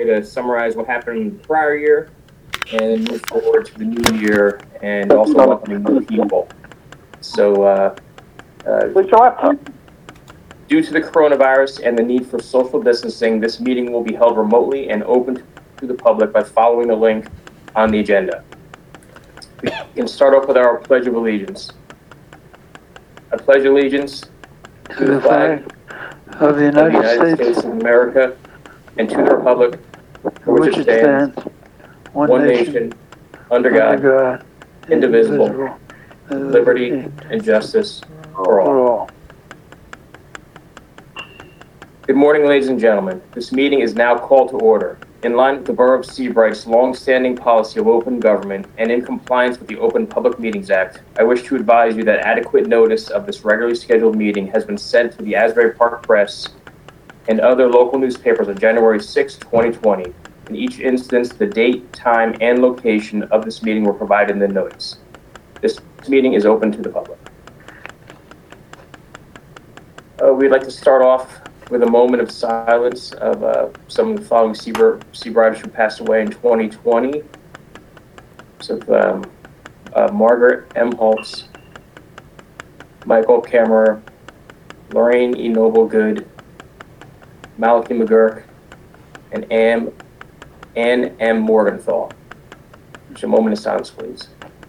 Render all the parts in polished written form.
way to summarize what happened in the prior year and move forward to the new year and also welcoming new people. So, due to the coronavirus and the need for social distancing, this meeting will be held remotely and open to the public by following the link on the agenda. We can start off with our Pledge of Allegiance. I pledge allegiance to the flag of the United States of America and to the republic for which it stands, one nation, under God, indivisible, with liberty and justice for all. Good morning, ladies and gentlemen. This meeting is now called to order. In line with the Borough of Seabright's long-standing policy of open government and in compliance with the Open Public Meetings Act, I wish to advise you that adequate notice of this regularly scheduled meeting has been sent to the Asbury Park Press and other local newspapers on January 6, 2020. In each instance, the date, time, and location of this meeting were provided in the notice. This meeting is open to the public. We'd like to start off with a moment of silence of some of the following Seabrighters who passed away in 2020. So Margaret M. Holtz, Michael Kammerer, Lorraine E. Noblegood, Malachi McGurk, and Ann M. Morgenthau. Just a moment of silence, please.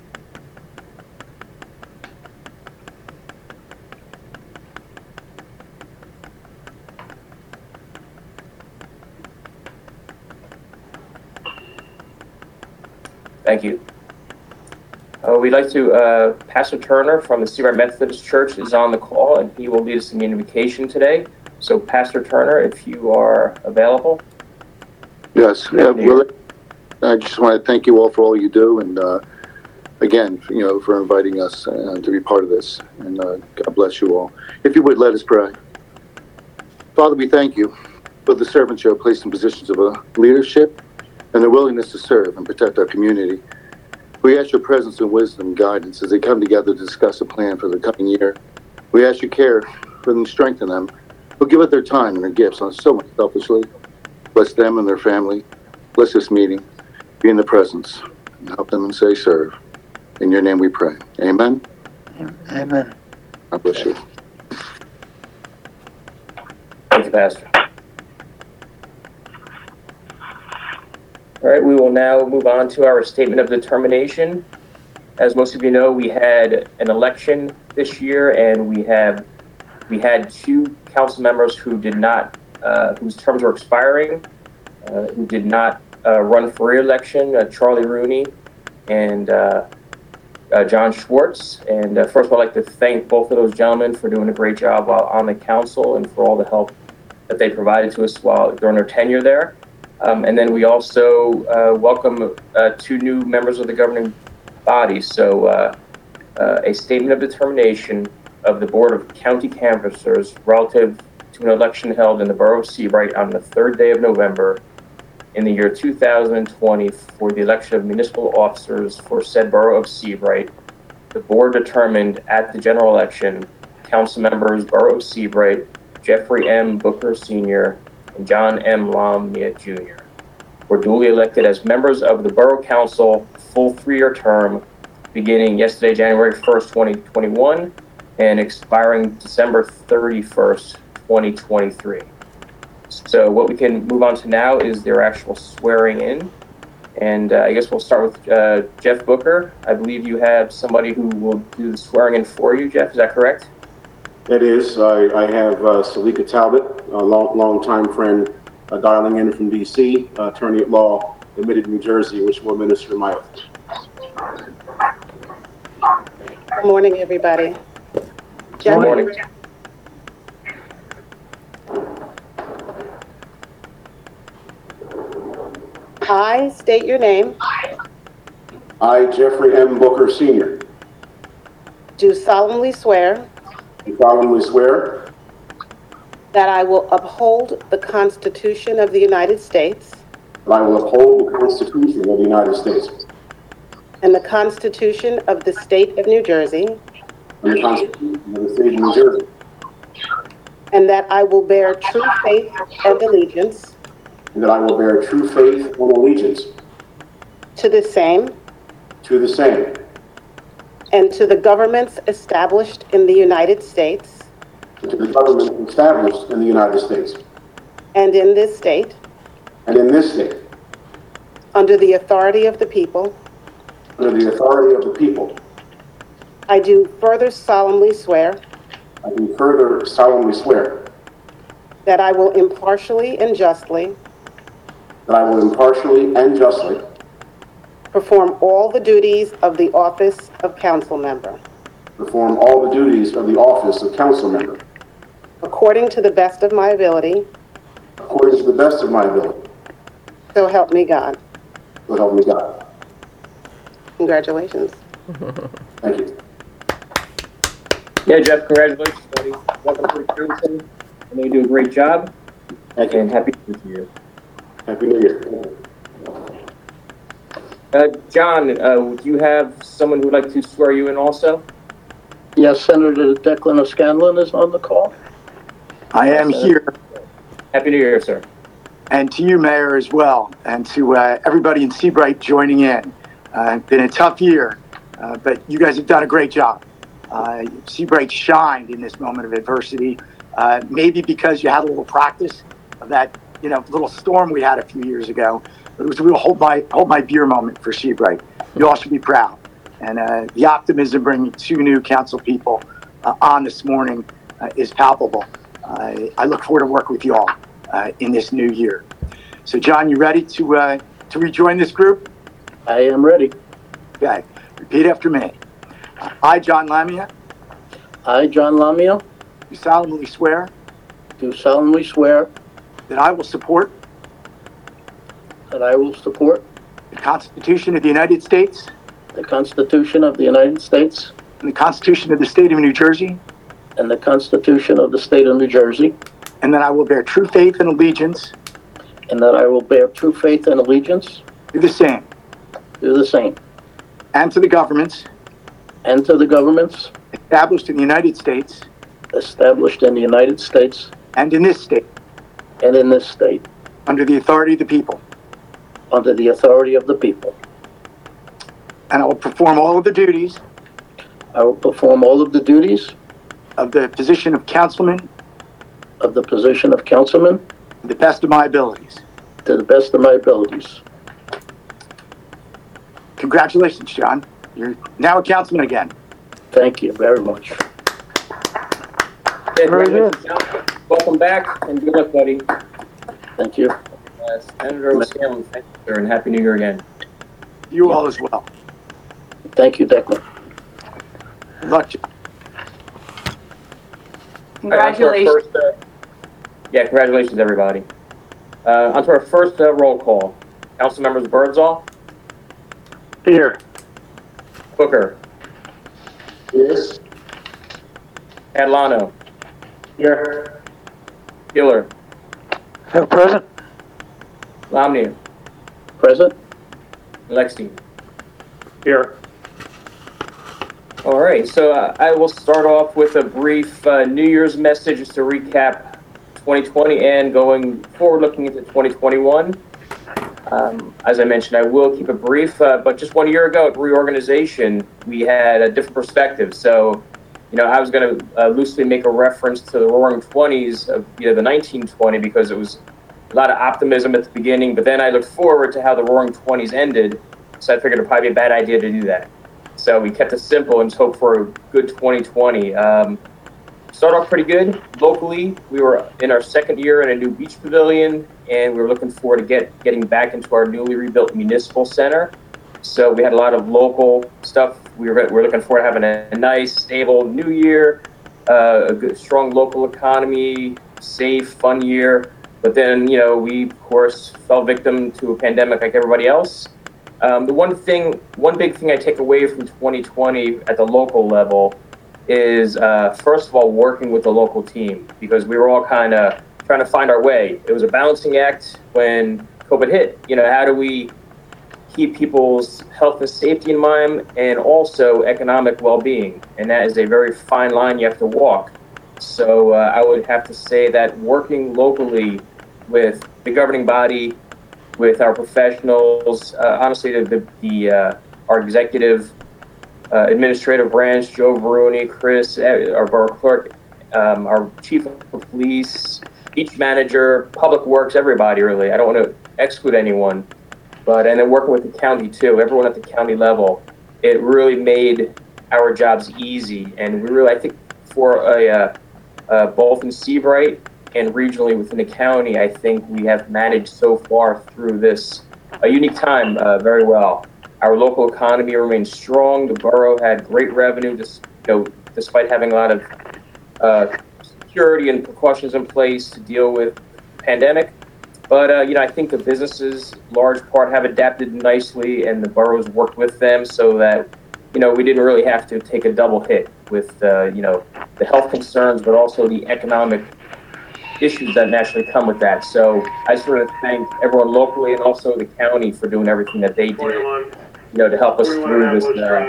Thank you. We'd like to, Pastor Turner from the Seabright Methodist Church is on the call, and he will lead us in the invocation today. So, Pastor Turner, if you are available. Yes, I just want to thank you all for all you do, and again, for inviting us to be part of this, and God bless you all. If you would, let us pray. Father, we thank you for the servants you have placed in positions of leadership and their willingness to serve and protect our community. We ask your presence and wisdom and guidance as they come together to discuss a plan for the coming year. We ask you care for them, strengthen them, but give up their time and their gifts on so much selfishly. Bless them and their family. Bless this meeting. Be in the presence and help them and say serve. In your name we pray. Amen. Amen. God bless you. Thank you, Pastor. All right, we will now move on to our statement of determination. As most of you know, we had an election this year, and we had two council members who did not, whose terms were expiring, who did not run for re-election, Charlie Rooney and John Schwartz. And first of all, I'd like to thank both of those gentlemen for doing a great job while on the council and for all the help that they provided to us during their tenure there. And then we also welcome two new members of the governing body. So a statement of determination of the Board of County Canvassers relative to an election held in the Borough of Seabright on the 3rd day of November in the year 2020 for the election of municipal officers for said Borough of Seabright. The board determined at the general election, council members Borough of Seabright, Jeffrey M. Booker Sr., and John M. Lamia Jr. were duly elected as members of the Borough Council, full 3-year term, beginning yesterday, January 1st, 2021, and expiring December 31st, 2023. So what we can move on to now is their actual swearing in. And I guess we'll start with Jeff Booker. I believe you have somebody who will do the swearing in for you, Jeff, is that correct? It is. I have Salika Talbot, a long-time friend, dialing in from D.C., attorney at law, admitted New Jersey, which will administer my oath. Good morning, everybody. Good morning. I state your name. I, Jeffrey M. Booker Sr., Do solemnly swear do solemnly swear that I will uphold the Constitution of the United States that I will uphold the Constitution of the United States and the Constitution of the State of New Jersey, and the Constitution of the State of New Jersey, and that I will bear true faith and allegiance and that I will bear true faith and allegiance to the same to the same and to the governments established in the United States and to the government established in the United States and in this state, and in this state, under the authority of the people. under the authority of the people. I do further solemnly swear I do further solemnly swear that I will impartially and justly that I will impartially and justly perform all the duties of the office of council member perform all the duties of the office of council member according to the best of my ability, according to the best of my ability. so help me God. So help me God. Congratulations. Thank you. Yeah, Jeff, congratulations, buddy. Welcome to the council. I know you do a great job, Thank you. and happy New Year to you. Happy New Year. John, do you have someone who would like to swear you in also? Yes, Senator Declan O'Scanlan is on the call. I am here, Happy New Year, sir. and to you, Mayor, as well, and to everybody in Seabright joining in. It's been a tough year, but you guys have done a great job. Seabright shined in this moment of adversity, maybe because you had a little practice of that, little storm we had a few years ago. But it was a real hold my beer moment for Seabright. You all should be proud. And the optimism bringing two new council people on this morning is palpable. I look forward to working with you all in this new year. So, John, you ready to rejoin this group? I am ready. Okay. Repeat after me. I, John Lamia, I, John Lamia, do solemnly swear do solemnly swear that I will support that I will support the Constitution of the United States the Constitution of the United States and the Constitution of the State of New Jersey, and the Constitution of the State of New Jersey, and that I will bear true faith and allegiance and that I will bear true faith and allegiance to the same to the same and to the governments and to the governments established in the United States established in the United States and in this state and in this state, under the authority of the people. under the authority of the people. And I will perform all of the duties I will perform all of the duties of the position of councilman of the position of councilman to the best of my abilities. to the best of my abilities. Congratulations, John. You're now a councilman again. Thank you very much. Yeah, Very congratulations, John. Welcome back, and good luck, buddy. Thank you. Senator O'Scanlan, thank you, sir, and Happy New Year again. You all as well. Thank you, Declan. Good luck, John. Congratulations. On to our first, congratulations, everybody. On to our first roll call. Council members Birdsall, Here. Booker, Yes. Catalano, Here. Giller, Have present. Lamnia, Present? Lexi. Here. All right, so I will start off with a brief New Year's message just to recap 2020 and going forward looking into 2021. As I mentioned, I will keep it brief, but just 1 year ago at reorganization, we had a different perspective. So, I was going to loosely make a reference to the Roaring '20s of the 1920 because it was a lot of optimism at the beginning, but then I looked forward to how the Roaring '20s ended, so I figured it'd probably be a bad idea to do that. So we kept it simple and just hope for a good 2020. Started off pretty good. Locally, we were in our second year in a new beach pavilion, and we were looking forward to getting back into our newly rebuilt municipal center. So we had a lot of local stuff. We're looking forward to having a nice, stable new year, a good, strong local economy, safe, fun year. But then, we, of course, fell victim to a pandemic like everybody else. The one big thing I take away from 2020 at the local level is, first of all, working with the local team, because we were all kind of trying to find our way. It was a balancing act when COVID hit. How do we keep people's health and safety in mind and also economic well-being? And that is a very fine line you have to walk. So I would have to say that working locally with the governing body, with our professionals, honestly, our executive administrative branch, Joe Veroni, Chris, our borough clerk, our chief of police, each manager, public works, everybody really. I don't want to exclude anyone, and then working with the county too, everyone at the county level, it really made our jobs easy. And we really, I think, for both in Seabright and regionally within the county, I think we have managed so far through this a unique time very well. Our local economy remains strong. The borough had great revenue, despite having a lot of security and precautions in place to deal with the pandemic. But I think the businesses, large part, have adapted nicely, and the borough's worked with them so that we didn't really have to take a double hit with the health concerns, but also the economic issues that naturally come with that. So I just want to thank everyone locally and also the county for doing everything that they did, to help us through this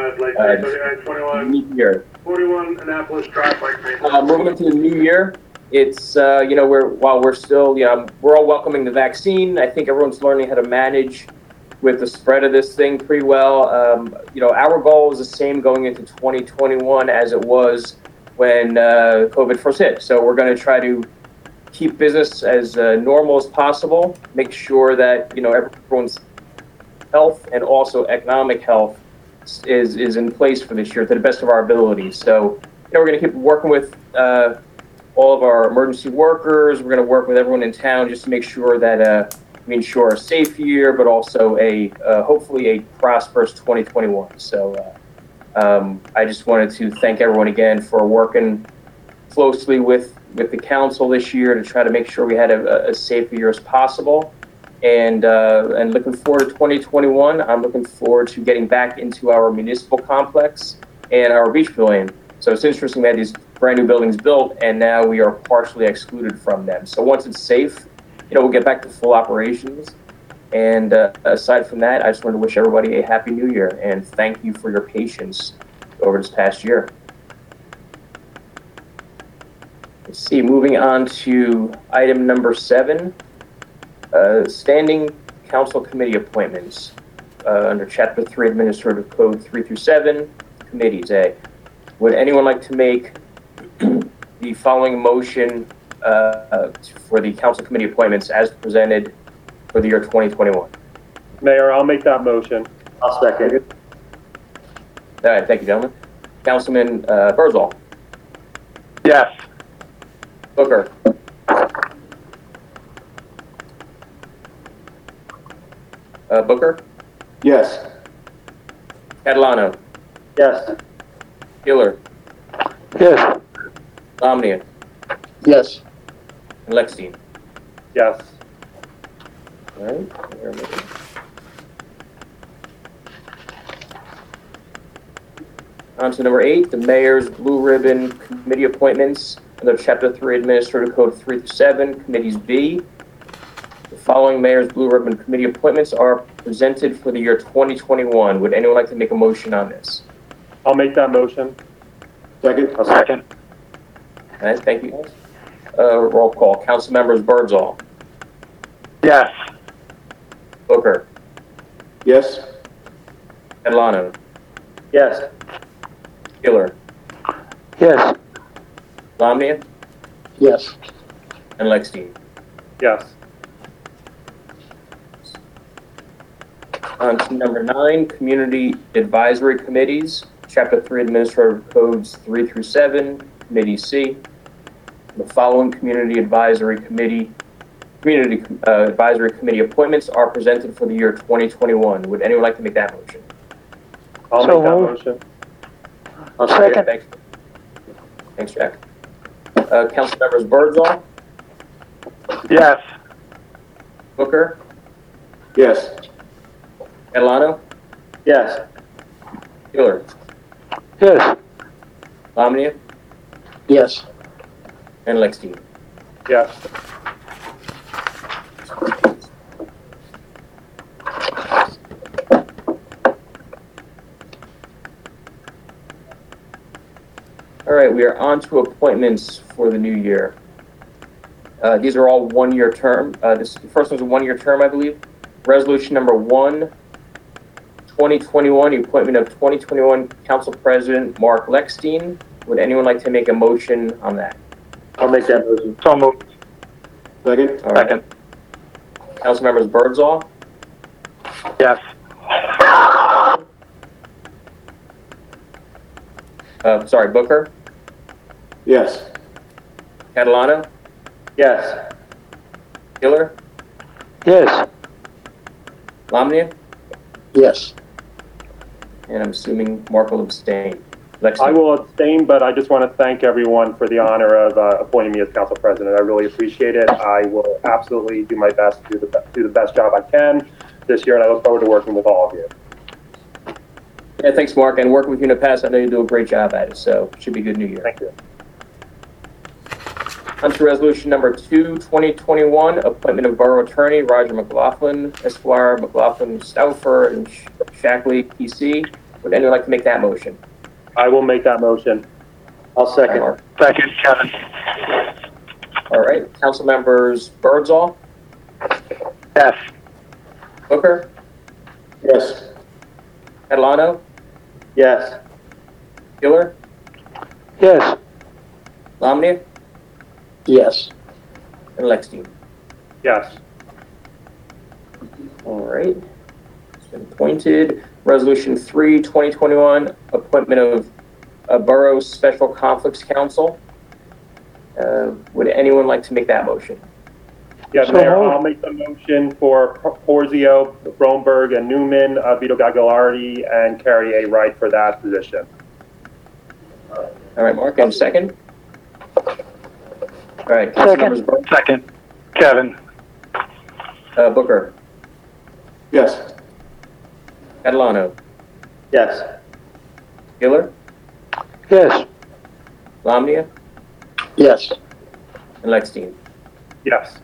unique year. 41 Annapolis Drive, Moving into the new year, it's while we're still, we're all welcoming the vaccine. I think everyone's learning how to manage with the spread of this thing pretty well. Our goal is the same going into 2021 as it was when COVID first hit. So we're going to try to keep business as normal as possible, make sure that everyone's health and also economic health is in place for this year to the best of our abilities. So we're going to keep working with all of our emergency workers. We're going to work with everyone in town just to make sure that we ensure a safe year, but also hopefully a prosperous 2021. So I just wanted to thank everyone again for working closely with the council this year to try to make sure we had a safe year as possible. And looking forward to 2021, I'm looking forward to getting back into our municipal complex and our beach pavilion. So it's interesting, we had these brand new buildings built, and now we are partially excluded from them. So once it's safe, we'll get back to full operations. And aside from that, I just want to wish everybody a happy new year and thank you for your patience over this past year. Let's see, moving on to item number 7, standing council committee appointments under Chapter 3 Administrative Code 3 through 7, committees. Would anyone like to make the following motion for the council committee appointments as presented for the year 2021? Mayor, I'll make that motion. I'll second. All right, thank you, gentlemen. Councilman Berzal. Yes. Booker. Booker. Yes. Catalano. Yes. Hiller. Yes. Omnia. Yes. And Lexstein. Yes. All right. On to number 8, the mayor's blue ribbon committee appointments under Chapter 3 Administrative Code 3 through 7, Committees B. The following mayor's blue ribbon committee appointments are presented for the year 2021. Would anyone like to make a motion on this? I'll make that motion. Second? I'll second. All right, thank you, guys. Roll call. Council members Birdsall. Yes. Booker. Yes. Catalano. Yes. Hiller. Yes. Lamnia. Yes. And Lexstein. Yes. On to number 9, community advisory committees, Chapter 3 Administrative Codes 3 through 7, Committee C. The following community advisory committee appointments are presented for the year 2021. Would anyone like to make that motion? I'll So make that moved. motion. I'll second. Thanks, Jack. Council members Birdsall, Yes. Booker, Yes. Catalano, Yes. Hiller, Yes. Lamnia, Yes. and Lexstein. Yes. All right, we are on to appointments for the new year. These are all one-year term. The first one's a one-year term, I believe. Resolution number 1, 2021, the appointment of 2021 Council President Mark Lechstein. Would anyone like to make a motion on that? I'll make that motion. So moved. Second? All right. Council members Birdsall, Yes. Booker, Yes. Catalano, Yes. Giller, Yes. Lamnia, Yes. and I'm assuming Mark will abstain. I Lechstein. will abstain, but I just want to thank everyone for the honor of appointing me as council president. I really appreciate it. I will absolutely do my best to do the best job I can this year, and I look forward to working with all of you. Yeah, thanks, Mark. And working with you in the past, I know you do a great job at it, so it should be a good new year. Thank you. On to resolution number 2, 2021, appointment of Borough Attorney Roger McLaughlin, Esquire, McLaughlin, Stauffer, and Shackley, PC. Would anyone like to make that motion? I will make that motion. I'll second. Mark. Second, Kevin. All right, council members Birdsall, Yes. Booker, Yes. Catalano, Yes. Giller, Yes. Lamnia, Yes. and Lechstein. Yes. All right, it's been appointed. Resolution 3, 2021, appointment of a Borough Special Conflicts Council. Would anyone like to make that motion? Yes, So Mayor, moved. I'll make the motion for Porzio, Bromberg, and Newman, Vito Gagliardi, and Carrie A. Wright for that position. All right, Mark, and second? All right, council members Second, Kevin. Booker, Yes. Catalano, Yes. Giller, Yes. Lamnia, Yes. and Lechstein. Yes.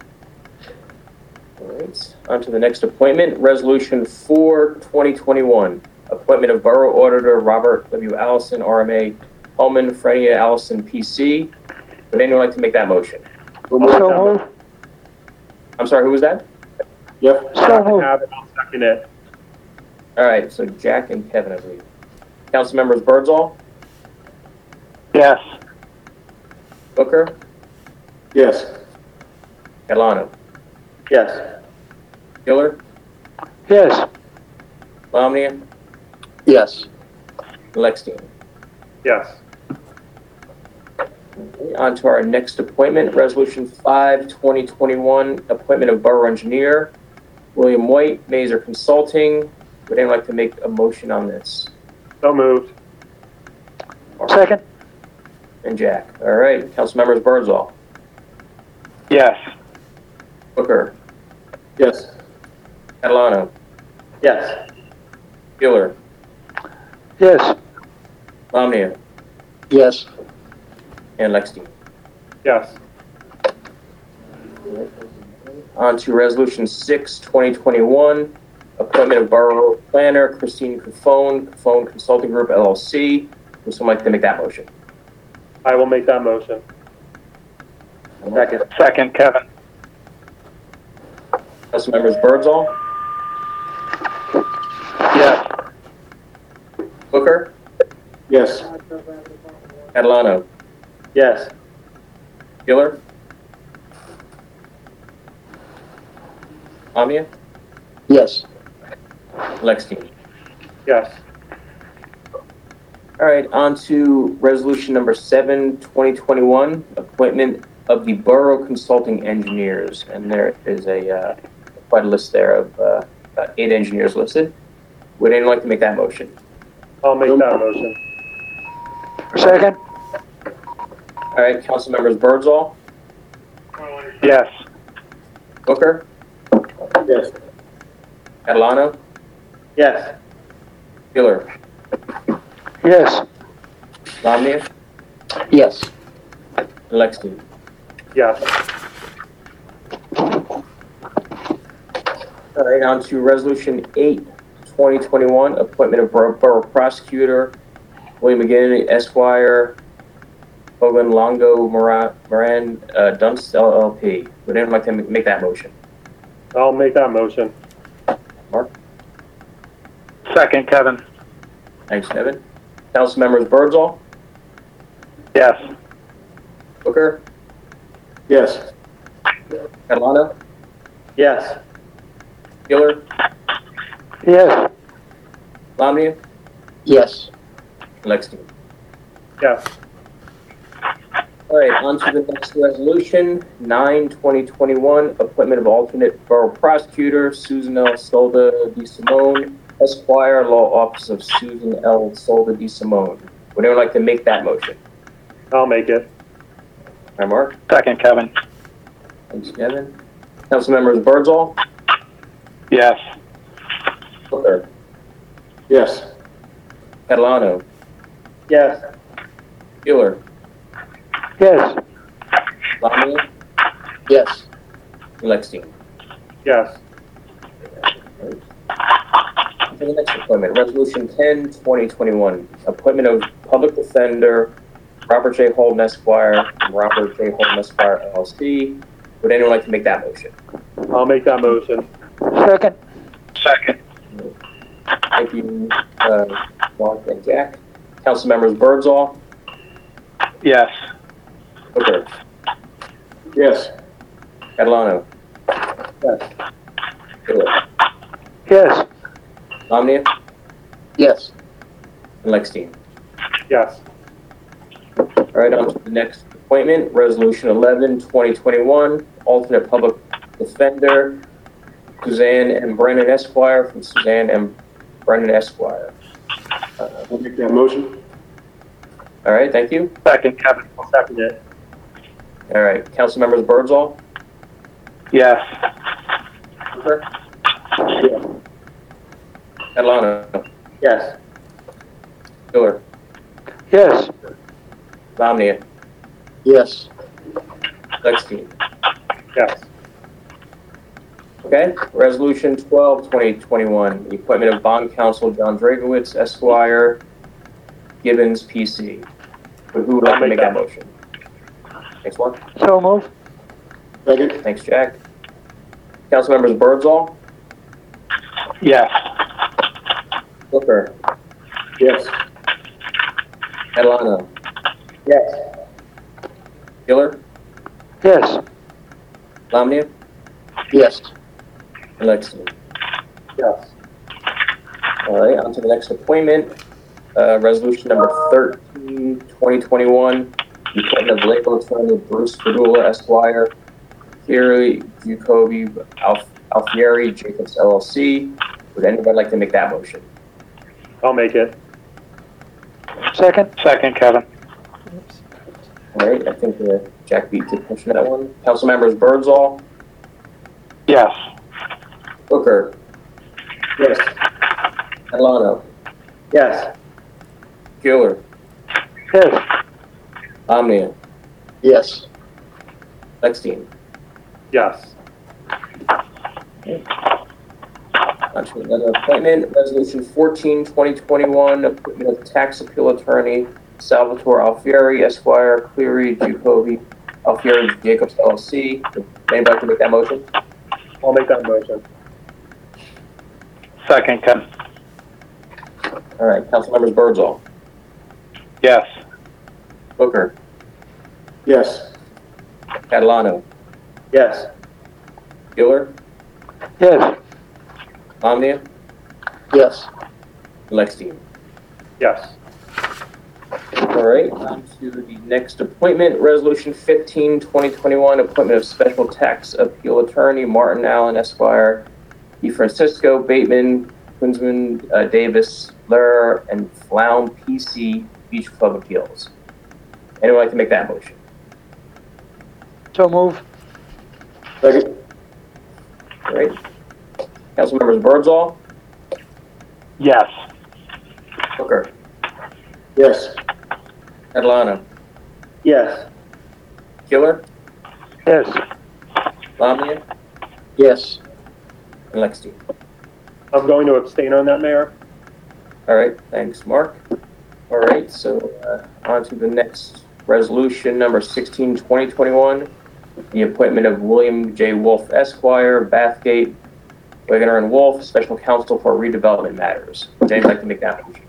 All right, on to the next appointment, Resolution 4, 2021, appointment of Borough Auditor Robert W. Allison, RMA, Holman, Freddie Allison, PC. Would anyone like to make that motion? So moved. I'm sorry, who was that? Jeff? So moved. Have it, I'll second it. All right, so Jack and Kevin, I believe. Council members Birdsall, Yes. Booker, Yes. Catalano, Yes. Giller, Yes. Lamnia, Yes. and Lechstein. Yes. On to our next appointment, Resolution 5, 2021, appointment of Borough Engineer, William White, Mazer Consulting. Would anyone like to make a motion on this? So moved. Second. And Jack. All right, council members Birdsall, Yes. Booker, Yes. Catalano, Yes. Giller, Yes. Lamnia, Yes. and Lechstein. Yes. On to Resolution 6, 2021, appointment of Borough Planner Christine Cufone, Cufone Consulting Group, LLC. Would someone like to make that motion? I will make that motion. Second. Second, Kevin. Council members Birdsall, Yes. Booker, Yes. Catalano, Yes. Giller, Lamnia, Yes. Lechstein. Yes. All right, on to resolution number 7, 2021, appointment of the Borough Consulting Engineers. And there is quite a list there of about 8 engineers listed. Would anyone like to make that motion? I'll make that motion. Second. All right, council members Birdsall, Yes. Booker, Yes. Catalano, Yes. Giller, Yes. Lamnia, Yes. and Lechstein. Yes. All right, on to resolution 8, 2021, appointment of Borough Prosecutor William McGinn, Esquire, Hogan Longo Moran Dunst LLP. Would anyone like to make that motion? I'll make that motion. Mark? Second, Kevin. Thanks, Kevin. Council members Birdsall, Yes. Booker, Yes. Catalano, Yes. Giller, Yes. Lamia, Yes. and Lexstein. Yes. All right, on to the next resolution, 9/2021, appointment of alternate borough prosecutor, Susan L. Solda de Simone, Esquire, Law Office of Susan L. Solda de Simone. Would anyone like to make that motion? I'll make it. Hi, Mark. Second, Kevin. Thanks, Kevin. Council members Birdsall, Yes. Booker, Yes. Catalano, Yes. Giller, Yes. Lamia, Yes. and Lexstein. Yes. For the next appointment, Resolution 10/2021, appointment of public defender Robert J. Holden Esquire from Robert J. Holden Esquire LLC. Would anyone like to make that motion? I'll make that motion. Second. Second. Thank you, Mark and Jack. Council members Birdsall, Yes. Booker, Yes. Catalano, Yes. Giller, Yes. Lamia, Yes. and Lexstein. Yes. All right, on to the next appointment, Resolution 11/2021, alternate public defender, Suzanne M. Brennan Esquire from Suzanne M. Brennan Esquire. I'll make that motion. All right, thank you. Second, Kevin. I'll second it. All right, council members Birdsall, Yes. Booker, Yes. Catalano, Yes. Giller, Yes. Lamia, Yes. Lexstein. Yes. Okay, Resolution 12/2021, the appointment of bond counsel John Dragowitz Esquire, Gibbons PC. Who would like to make that motion? Thanks, Mark. So move. Second. Thanks, Jack. Council members Birdsall, Yes. Booker, Yes. Catalano, Yes. Giller, Yes. Lamia, Yes. and Lexington. Yes. All right, on to the next appointment. Resolution number 13/2021, the appointment of legal attorney Bruce Padula Esquire, Thierry Jacoby Alfieri Jacobs LLC. Would anybody like to make that motion? I'll make it. Second. Second, Kevin. All right, I think Jack beat did push that one. Council members Birdsall, Yes. Booker, Yes. Catalano, Yes. Giller, Yes. Omnia, Yes. Lexstein. Yes. On to another appointment, Resolution 14/2021, appointment of tax appeal attorney Salvatore Alfieri Esquire, Cleary Jacoby Alfieri Jacobs LLC. Would anybody like to make that motion? I'll make that motion. Second, Kevin. All right, council members Birdsall, Yes. Booker, Yes. Catalano, Yes. Giller, Yes. Omnia, Yes. Lexstein. Yes. All right, on to the next appointment, Resolution 15/2021, appointment of special tax appeal attorney Martin Allen Esquire, DeFrancisco, Bateman, Kunzman, Davis, Lehrer, and Flown PC Beach Club Appeals. Anyone like to make that motion? So move. Second. All right. Council members Birdsall, Yes. Booker, Yes. Catalano, Yes. Giller, Yes. Lamia, Yes. and Lexstein. I'm going to abstain on that, Mayor. All right, thanks, Mark. All right, so on to the next Resolution number 16, 2021, the appointment of William J. Wolf Esquire, Bathgate, Wegener and Wolf, Special Counsel for Redevelopment Matters. Would anyone like to make that motion?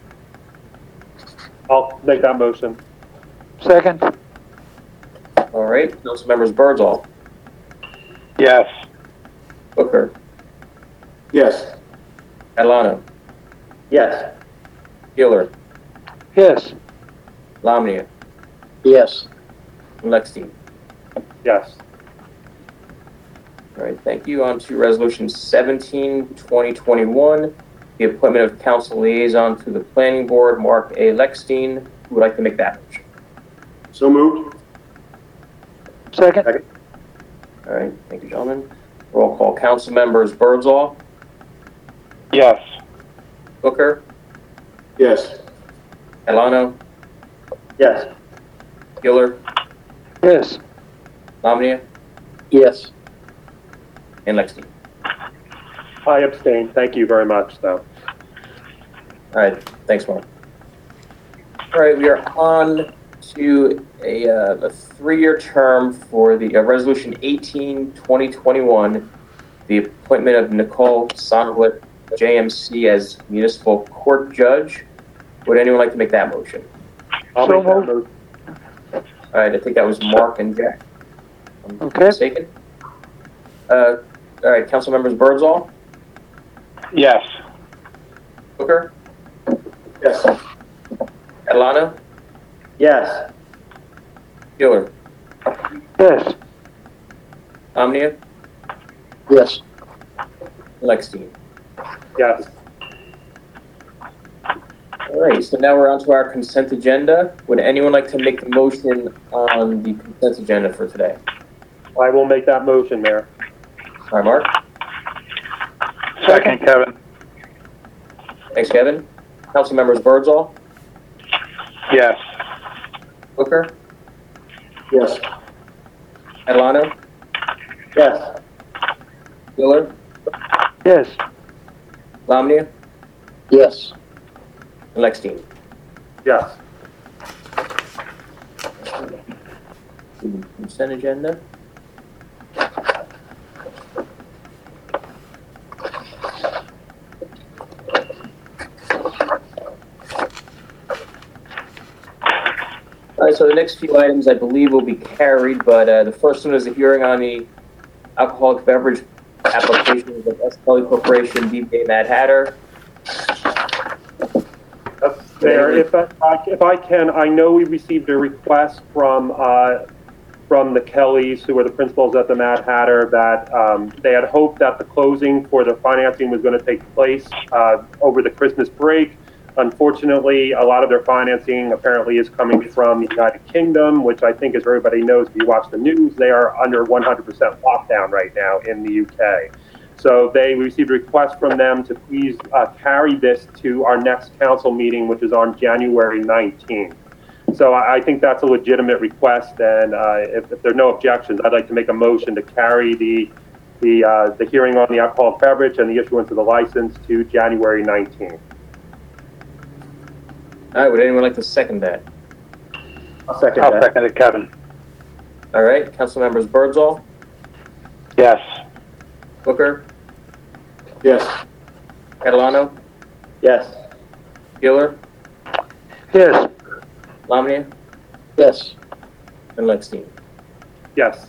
I'll make that motion. Second. All right, council members Birdsall, Yes. Booker, Yes. Catalano, Yes. Giller, Yes. Lamnia, Yes. and Lexstein. Yes. All right, thank you. On to Resolution 17, 2021, the appointment of council liaison to the Planning Board, Mark A. Lexstein. Who would like to make that motion? So moved. Second. All right, thank you, gentlemen. Roll call. Council members Birdsall, Yes. Booker, Yes. Catalano, Yes. Giller, Yes. Lamnia, Yes. and Lexstein. I abstain. Thank you very much, though. All right, thanks, Mark. All right, we are on to a three-year term for the Resolution 18, 2021, the appointment of Nicole Sonowit, JMC, as municipal court judge. Would anyone like to make that motion? I'll So make that moved. motion. All right, I think that was Mark and Jack. If I'm Okay. mistaken. All right, council members Birdsall, Yes. Booker, Yes. Catalano, Yes. Giller, Yes. Omnia, Yes. Lexstein. Yes. All right, so now we're on to our consent agenda. Would anyone like to make the motion on the consent agenda for today? I will make that motion, Mayor. All right, Mark. Second, Kevin. Thanks, Kevin. Council members Birdsall, Yes. Booker, Yes. Catalano, Yes. Giller, Yes. Lamnia, Yes. and Lexstein. Yes. Consent agenda. All right, so the next few items I believe will be carried, but the first one is a hearing on the alcoholic beverage application of S. Kelly Corporation, DBA Mad Hatter. Mayor, if I can, I know we received a request from the Kellys, who are the principals at the Mad Hatter, that they had hoped that the closing for the financing was going to take place over the Christmas break. Unfortunately, a lot of their financing apparently is coming from the United Kingdom, which I think, as everybody knows, if you watch the news, they are under 100% lockdown right now in the UK. So they received a request from them to please carry this to our next council meeting, which is on January 19th. So I think that's a legitimate request, and if there are no objections, I'd like to make a motion to carry the hearing on the alcoholic beverage and the issuance of the license to January 19th. All right, would anyone like to second that? I'll second I'll that. second it, Kevin. All right, council members Birdsall, Yes. Booker, Yes. Catalano, Yes. Giller, Yes. Lamnia, Yes. and Lexstein. Yes.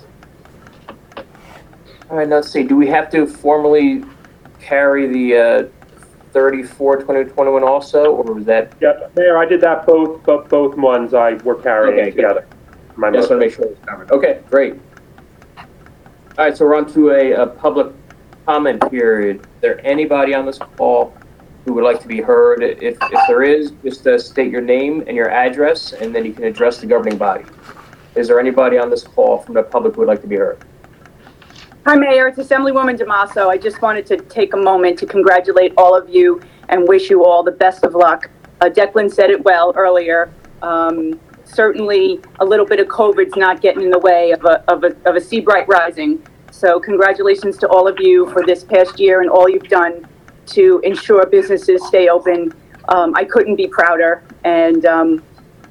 All right, now let's see, do we have to formally carry the 34, 2021 also, or was that? Yeah, Mayor, I did that both ones we're carrying Okay, good. together. My Just want to motion. make sure it's covered. Okay, great. All right, so we're on to a public comment period. Is there anybody on this call who would like to be heard? If there is, just state your name and your address, and then you can address the governing body. Is there anybody on this call from the public who would like to be heard? Hi, Mayor. It's Assemblywoman Damaso. I just wanted to take a moment to congratulate all of you and wish you all the best of luck. Declan said it well earlier. Certainly, a little bit of COVID's not getting in the way of a Seabright Rising. So congratulations to all of you for this past year and all you've done to ensure businesses stay open. I couldn't be prouder. And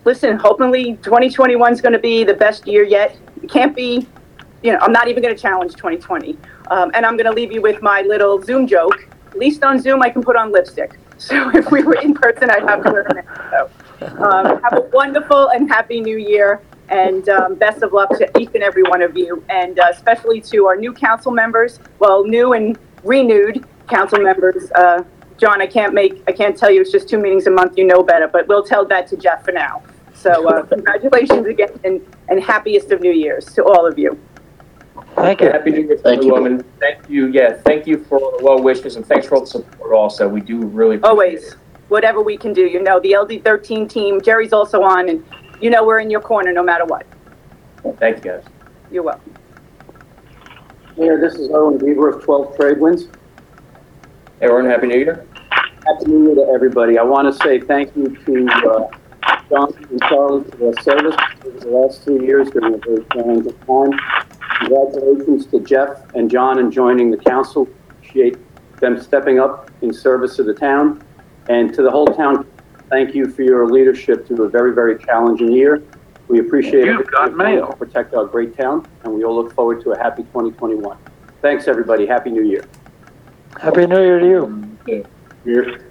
listen, hopefully 2021 is going to be the best year yet. It can't be, I'm not even going to challenge 2020. And I'm going to leave you with my little Zoom joke. At least on Zoom, I can put on lipstick. So if we were in person, I'd have to wear a mask. So have a wonderful and happy new year. And best of luck to each and every one of you. And especially to our new council members, well, new and renewed council members. John, I can't tell you, it's just 2 meetings a month, you know better, but we'll tell that to Jeff for now. So congratulations again and happiest of New Year's to all of you. Thank you. Happy New Year, Thank you. woman. Thank you. Yeah, thank you for all the well wishes and thanks for all the support also. We do really appreciate Always, it. whatever we can do. The LD13 team, Jerry's also on, and we're in your corner no matter what. Thank you, guys. You're welcome. Mayor, this is Owen Weaver of 12 Trade Winds. Hey, everyone, Happy New Year. Happy New Year to everybody. I want to say thank you to John and Charlie for their service over the last 2 years during a very challenging time. Congratulations to Jeff and John in joining the council. Appreciate them stepping up in service to the town. And to the whole town, thank you for your leadership through a very, very challenging year. We appreciate it to protect our great town, and we all look forward to a happy 2021. Thanks, everybody. Happy New Year. Happy New Year to you. Here.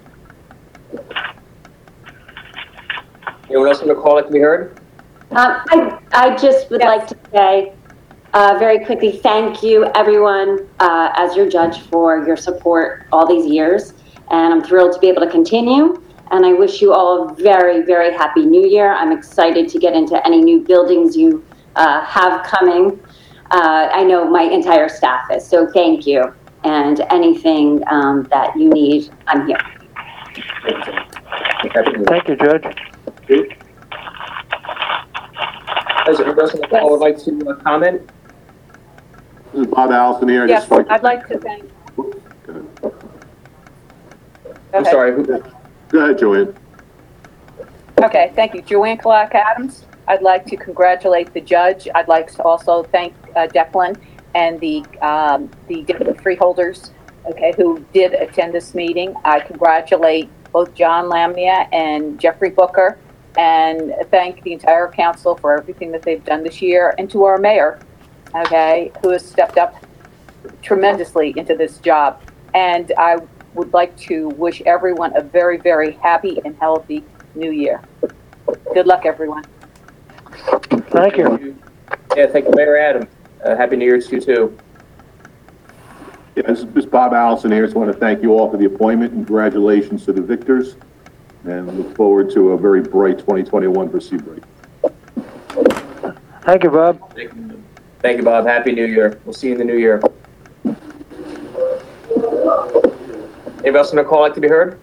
Anyone else on the call that can be heard? I just would like to say very quickly, thank you everyone as your judge for your support all these years. And I'm thrilled to be able to continue. And I wish you all a very, very happy new year. I'm excited to get into any new buildings you have coming. I know my entire staff is, so thank you. And anything that you need, I'm here. Thank you, Judge. As everyone else on the call would like to comment? This is Bob Allison here. Yes, I'd like to thank. I'm sorry. Who? Go ahead, Joanne. Okay, thank you. Joanne Clark Adams. I'd like to congratulate the judge. I'd like to also thank Declan and the different freeholders, who did attend this meeting. I congratulate both John Lamia and Jeffrey Booker, and thank the entire council for everything that they've done this year, and to our mayor, who has stepped up tremendously into this job. And I would like to wish everyone a very, very happy and healthy new year. Good luck, everyone. Thank you. Yeah, thank you, Mayor Adams. Happy New Year to you, too. Yeah, this is Bob Allison here. I just want to thank you all for the appointment and congratulations to the victors. And look forward to a very bright 2021 for Seabright. Thank you, Bob. Thank you, Bob. Happy New Year. We'll see you in the new year. Anybody else on the call like to be heard?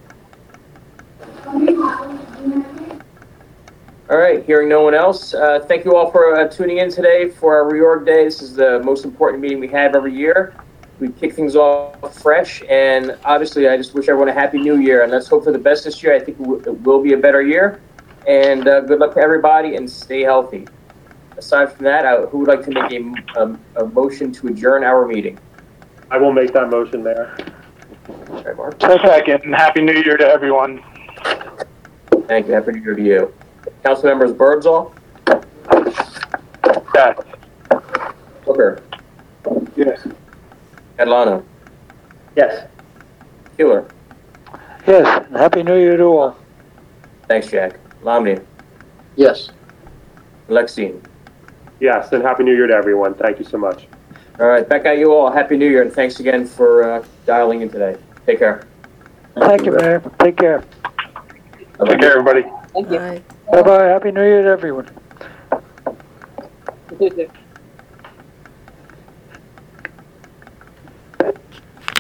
All right, hearing no one else. Thank you all for tuning in today for our reorg day. This is the most important meeting we have every year. We kick things off fresh, and obviously I just wish everyone a happy new year, and let's hope for the best this year. I think it will be a better year, and good luck to everybody, and stay healthy. Aside from that, who would like to make a motion to adjourn our meeting? I will make that motion, Mayor. All right, Mark. Second, and Happy New Year to everyone. Thank you. Happy New Year to you. Council members Birdsall? Yes. Booker? Yes. Catalano? Yes. Keeler? Yes, and Happy New Year to all. Thanks, Jack. Lamni? Yes. Lexine? Yes, and Happy New Year to everyone. Thank you so much. All right, back at you all. Happy New Year, and thanks again for dialing in today. Take care. Thank you, Mayor. Take care. Take care, everybody. Thank you. Bye-bye. Happy New Year to everyone. Bye.